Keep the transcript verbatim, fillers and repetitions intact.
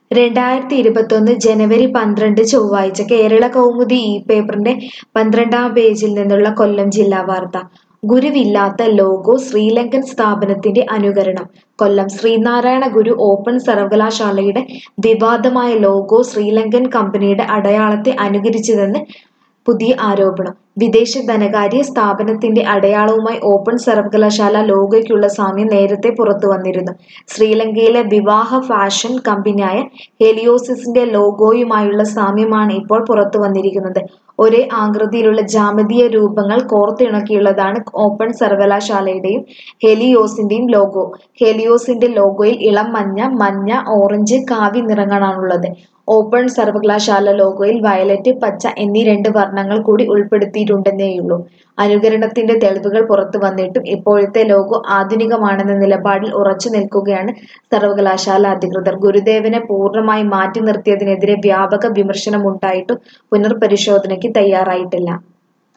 രണ്ടായിരത്തി ഇരുപത്തൊന്ന് ജനുവരി പന്ത്രണ്ട് ചൊവ്വാഴ്ച കേരള കൗമുദി ഈ പേപ്പറിന്റെ പന്ത്രണ്ടാം പേജിൽ നിന്നുള്ള കൊല്ലം ജില്ലാ വാർത്ത. ഗുരുവില്ലാത്ത ലോഗോ ശ്രീലങ്കൻ സ്ഥാപനത്തിന്റെ അനുകരണം. കൊല്ലം ശ്രീനാരായണ ഗുരു ഓപ്പൺ സർവകലാശാലയുടെ വിവാദമായ ലോഗോ ശ്രീലങ്കൻ കമ്പനിയുടെ അടയാളത്തെ അനുകരിച്ചതെന്ന് പുതിയ ആരോപണം. വിദേശ ധനകാര്യ സ്ഥാപനത്തിന്റെ അടയാളവുമായി ഓപ്പൺ സർവകലാശാല ലോഗോയ്ക്കുള്ള സാമ്യം നേരത്തെ പുറത്തുവന്നിരുന്നു. ശ്രീലങ്കയിലെ വിവാഹ ഫാഷൻ കമ്പനിയായ ഹെലിയോസിന്റെ ലോഗോയുമായുള്ള സാമ്യമാണ് ഇപ്പോൾ പുറത്തുവന്നിരിക്കുന്നത്. ഒരേ ആകൃതിയിലുള്ള ജ്യാമിതീയ രൂപങ്ങൾ കോർത്തിണക്കിയുള്ളതാണ് ഓപ്പൺ സർവകലാശാലയുടെയും ഹെലിയോസിന്റെയും ലോഗോ. ഹെലിയോസിന്റെ ലോഗോയിൽ ഇളം മഞ്ഞ, മഞ്ഞ, ഓറഞ്ച്, കാവി നിറങ്ങളാണുള്ളത്. ഓപ്പൺ സർവകലാശാല ലോഗോയിൽ വയലറ്റ്, പച്ച എന്നീ രണ്ട് വർണ്ണങ്ങൾ കൂടി ഉൾപ്പെടുത്തിയിട്ടുണ്ടെന്നേയുള്ളൂ. അനുകരണത്തിന്റെ തെളിവുകൾ പുറത്തു വന്നിട്ടും ഇപ്പോഴത്തെ ലോഗോ ആധുനികമാണെന്ന നിലപാടിൽ ഉറച്ചു നിൽക്കുകയാണ് സർവകലാശാല അധികൃതർ. ഗുരുദേവനെ പൂർണ്ണമായി മാറ്റി നിർത്തിയതിനെതിരെ വ്യാപക വിമർശനമുണ്ടായിട്ടും പുനർപരിശോധനയ്ക്ക് തയ്യാറായിട്ടില്ല.